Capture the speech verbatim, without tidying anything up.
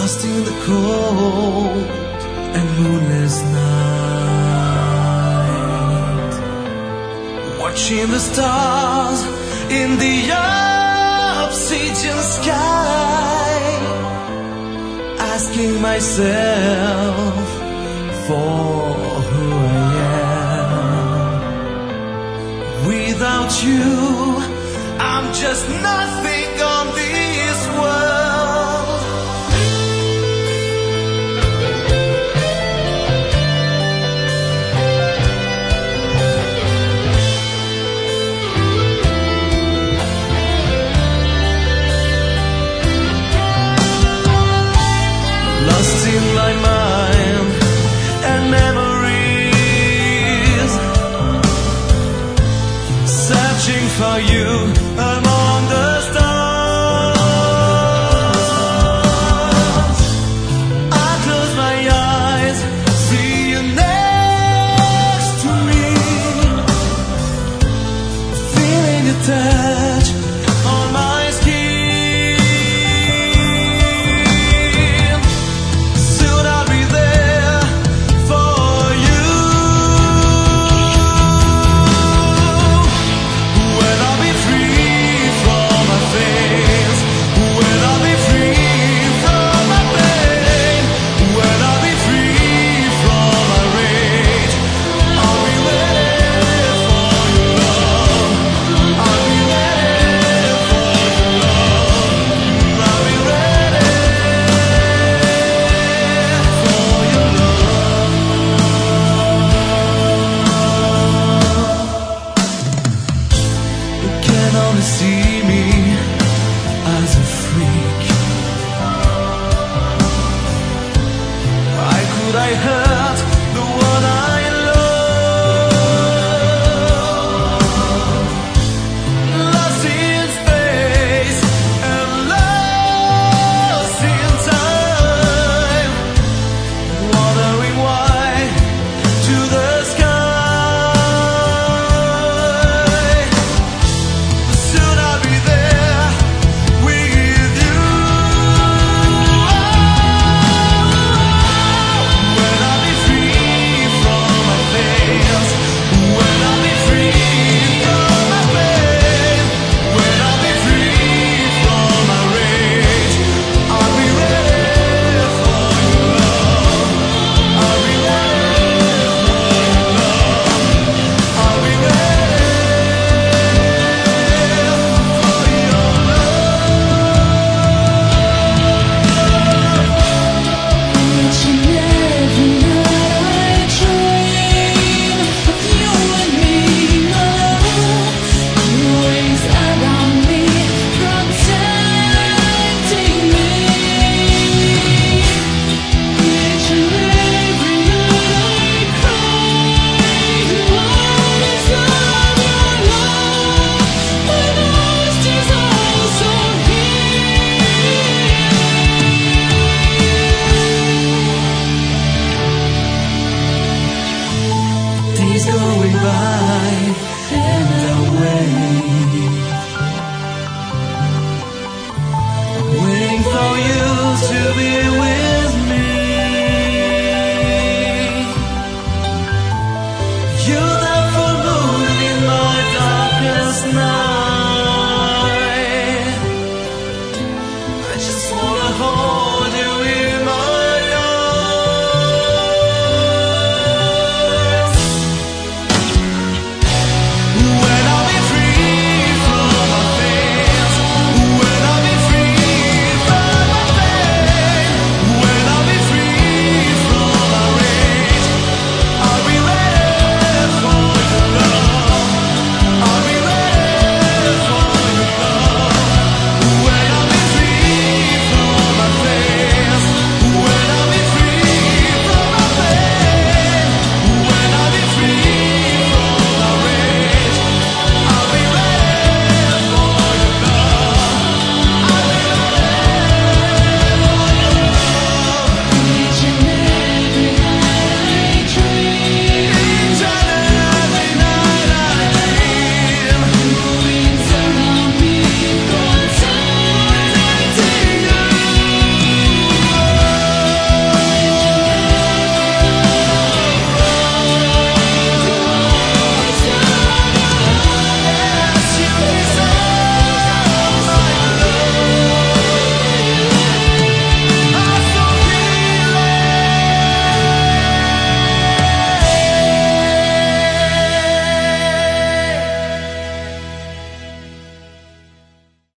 lost in the cold and moonless night, watching the stars in the obsidian sky, asking myself for who I am. Without you, I'm just nothing on this world. Lost in my mind and memories, searching for you among the stars. I close my eyes, see you next to me, feeling your touch on my skin. Soon I'll be there for you. When I'll be free from my fears, when I'll be free from my pain, when I'll be free from my rage, I'll be waiting for your love. I'll be waiting for your love. I'll be waiting for your love. You can only see me